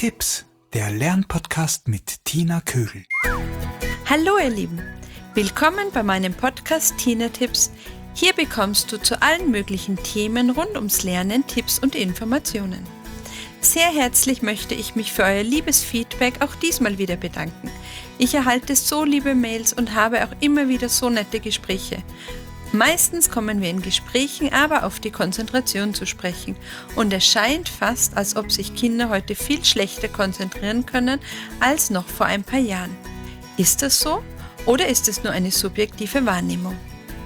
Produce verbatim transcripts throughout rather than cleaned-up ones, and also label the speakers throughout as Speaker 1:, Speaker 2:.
Speaker 1: Tina-Tipps, der Lernpodcast mit Tina Kögel.
Speaker 2: Hallo ihr Lieben, willkommen bei meinem Podcast Tina-Tipps. Hier bekommst du zu allen möglichen Themen rund ums Lernen Tipps und Informationen. Sehr herzlich möchte ich mich für euer liebes Feedback auch diesmal wieder bedanken. Ich erhalte so liebe Mails und habe auch immer wieder so nette Gespräche. Meistens kommen wir in Gesprächen aber auf die Konzentration zu sprechen und es scheint fast, als ob sich Kinder heute viel schlechter konzentrieren können als noch vor ein paar Jahren. Ist das so oder ist es nur eine subjektive Wahrnehmung?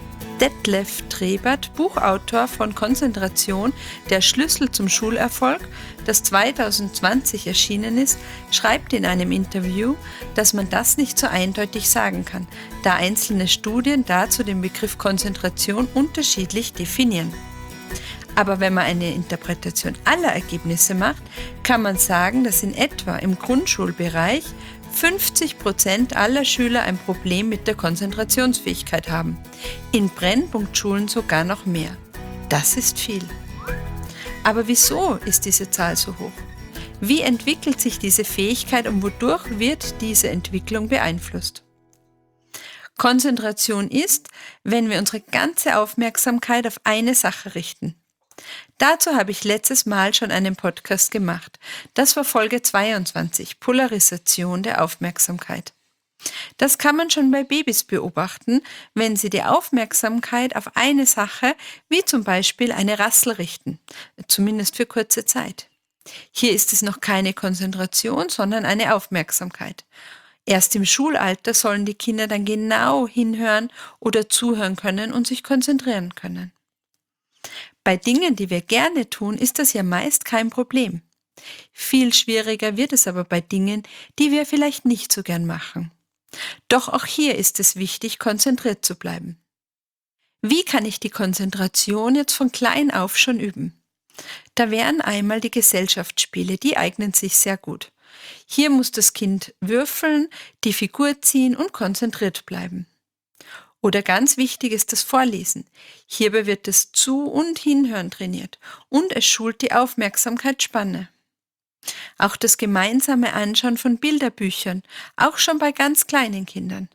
Speaker 2: Detlef Trebert, Buchautor von Konzentration, der Schlüssel zum Schulerfolg, das zwanzig zwanzig erschienen ist, schreibt in einem Interview, dass man das nicht so eindeutig sagen kann, da einzelne Studien dazu den Begriff Konzentration unterschiedlich definieren. Aber wenn man eine Interpretation aller Ergebnisse macht, kann man sagen, dass in etwa im Grundschulbereich fünfzig Prozent aller Schüler ein Problem mit der Konzentrationsfähigkeit haben. In Brennpunktschulen sogar noch mehr. Das ist viel. Aber wieso ist diese Zahl so hoch? Wie entwickelt sich diese Fähigkeit und wodurch wird diese Entwicklung beeinflusst? Konzentration ist, wenn wir unsere ganze Aufmerksamkeit auf eine Sache richten. Dazu habe ich letztes Mal schon einen Podcast gemacht. Das war Folge zweiundzwanzig, Polarisation der Aufmerksamkeit. Das kann man schon bei Babys beobachten, wenn sie die Aufmerksamkeit auf eine Sache, wie zum Beispiel eine Rassel richten, zumindest für kurze Zeit. Hier ist es noch keine Konzentration, sondern eine Aufmerksamkeit. Erst im Schulalter sollen die Kinder dann genau hinhören oder zuhören können und sich konzentrieren können. Bei Dingen, die wir gerne tun, ist das ja meist kein Problem. Viel schwieriger wird es aber bei Dingen, die wir vielleicht nicht so gern machen. Doch auch hier ist es wichtig, konzentriert zu bleiben. Wie kann ich die Konzentration jetzt von klein auf schon üben? Da wären einmal die Gesellschaftsspiele, die eignen sich sehr gut. Hier muss das Kind würfeln, die Figur ziehen und konzentriert bleiben. Oder ganz wichtig ist das Vorlesen. Hierbei wird das Zu- und Hinhören trainiert und es schult die Aufmerksamkeitsspanne. Auch das gemeinsame Anschauen von Bilderbüchern, auch schon bei ganz kleinen Kindern.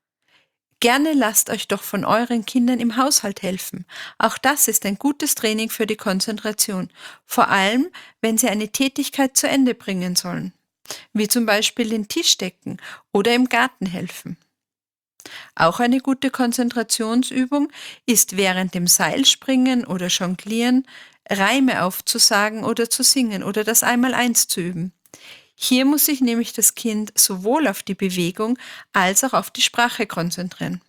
Speaker 2: Gerne lasst euch doch von euren Kindern im Haushalt helfen. Auch das ist ein gutes Training für die Konzentration, vor allem wenn sie eine Tätigkeit zu Ende bringen sollen, wie zum Beispiel den Tisch decken oder im Garten helfen. Auch eine gute Konzentrationsübung ist während dem Seilspringen oder Jonglieren Reime aufzusagen oder zu singen oder das Einmaleins zu üben. Hier muss sich nämlich das Kind sowohl auf die Bewegung als auch auf die Sprache konzentrieren.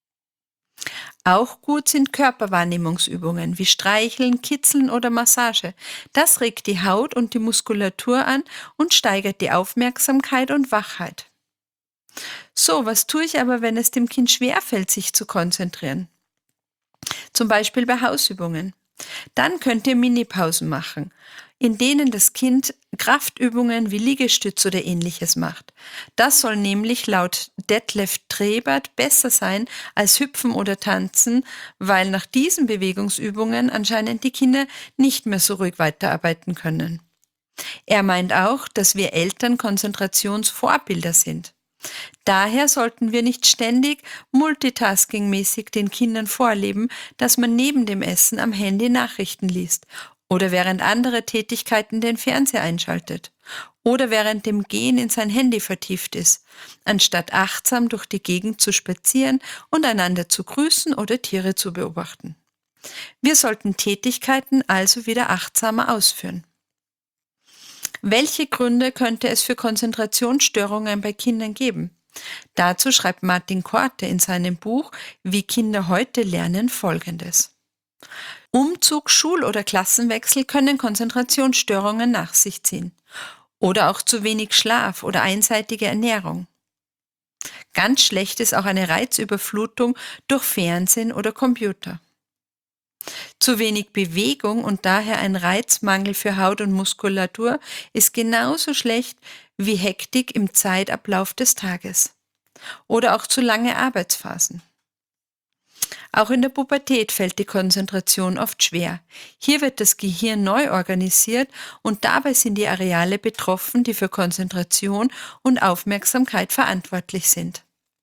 Speaker 2: Auch gut sind Körperwahrnehmungsübungen wie Streicheln, Kitzeln oder Massage. Das regt die Haut und die Muskulatur an und steigert die Aufmerksamkeit und Wachheit. So, was tue ich aber, wenn es dem Kind schwerfällt, sich zu konzentrieren? Zum Beispiel bei Hausübungen. Dann könnt ihr Minipausen machen, in denen das Kind Kraftübungen wie Liegestütz oder ähnliches macht. Das soll nämlich laut Detlef Trebert besser sein als Hüpfen oder Tanzen, weil nach diesen Bewegungsübungen anscheinend die Kinder nicht mehr so ruhig weiterarbeiten können. Er meint auch, dass wir Eltern Konzentrationsvorbilder sind. Daher sollten wir nicht ständig multitaskingmäßig den Kindern vorleben, dass man neben dem Essen am Handy Nachrichten liest oder während anderer Tätigkeiten den Fernseher einschaltet oder während dem Gehen in sein Handy vertieft ist, anstatt achtsam durch die Gegend zu spazieren und einander zu grüßen oder Tiere zu beobachten. Wir sollten Tätigkeiten also wieder achtsamer ausführen. Welche Gründe könnte es für Konzentrationsstörungen bei Kindern geben? Dazu schreibt Martin Korte in seinem Buch Wie Kinder heute lernen Folgendes. Umzug, Schul- oder Klassenwechsel können Konzentrationsstörungen nach sich ziehen. Oder auch zu wenig Schlaf oder einseitige Ernährung. Ganz schlecht ist auch eine Reizüberflutung durch Fernsehen oder Computer. Zu wenig Bewegung und daher ein Reizmangel für Haut und Muskulatur ist genauso schlecht wie Hektik im Zeitablauf des Tages. Oder auch zu lange Arbeitsphasen. Auch in der Pubertät fällt die Konzentration oft schwer. Hier wird das Gehirn neu organisiert und dabei sind die Areale betroffen, die für Konzentration und Aufmerksamkeit verantwortlich sind.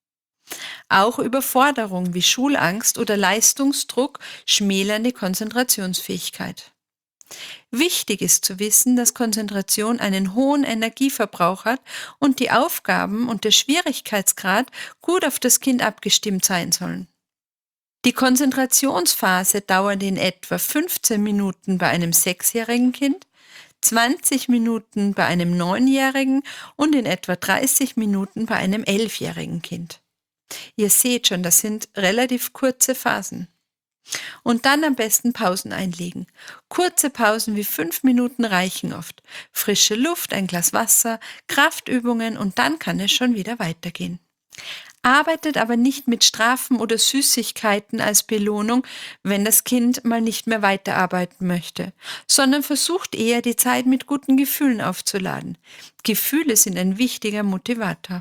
Speaker 2: Auch Überforderung wie Schulangst oder Leistungsdruck schmälern die Konzentrationsfähigkeit. Wichtig ist zu wissen, dass Konzentration einen hohen Energieverbrauch hat und die Aufgaben und der Schwierigkeitsgrad gut auf das Kind abgestimmt sein sollen. Die Konzentrationsphase dauert in etwa fünfzehn Minuten bei einem sechsjährigen Kind, zwanzig Minuten bei einem neunjährigen und in etwa dreißig Minuten bei einem elfjährigen Kind. Ihr seht schon, das sind relativ kurze Phasen. Und dann am besten Pausen einlegen. Kurze Pausen wie fünf Minuten reichen oft. Frische Luft, ein Glas Wasser, Kraftübungen und dann kann es schon wieder weitergehen. Arbeitet aber nicht mit Strafen oder Süßigkeiten als Belohnung, wenn das Kind mal nicht mehr weiterarbeiten möchte, sondern versucht eher, die Zeit mit guten Gefühlen aufzuladen. Gefühle sind ein wichtiger Motivator.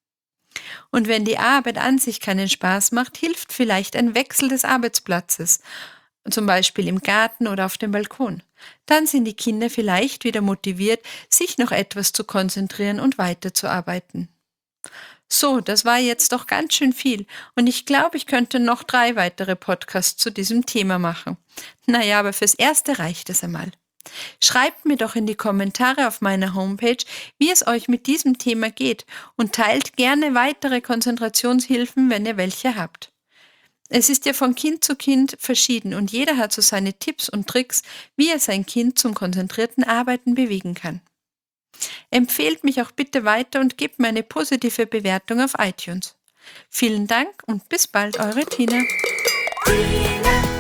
Speaker 2: Und wenn die Arbeit an sich keinen Spaß macht, hilft vielleicht ein Wechsel des Arbeitsplatzes, zum Beispiel im Garten oder auf dem Balkon. Dann sind die Kinder vielleicht wieder motiviert, sich noch etwas zu konzentrieren und weiterzuarbeiten. So, das war jetzt doch ganz schön viel und ich glaube, ich könnte noch drei weitere Podcasts zu diesem Thema machen. Naja, aber fürs Erste reicht es einmal. Schreibt mir doch in die Kommentare auf meiner Homepage, wie es euch mit diesem Thema geht und teilt gerne weitere Konzentrationshilfen, wenn ihr welche habt. Es ist ja von Kind zu Kind verschieden und jeder hat so seine Tipps und Tricks, wie er sein Kind zum konzentrierten Arbeiten bewegen kann. Empfehlt mich auch bitte weiter und gebt mir eine positive Bewertung auf iTunes. Vielen Dank und bis bald, eure Tina.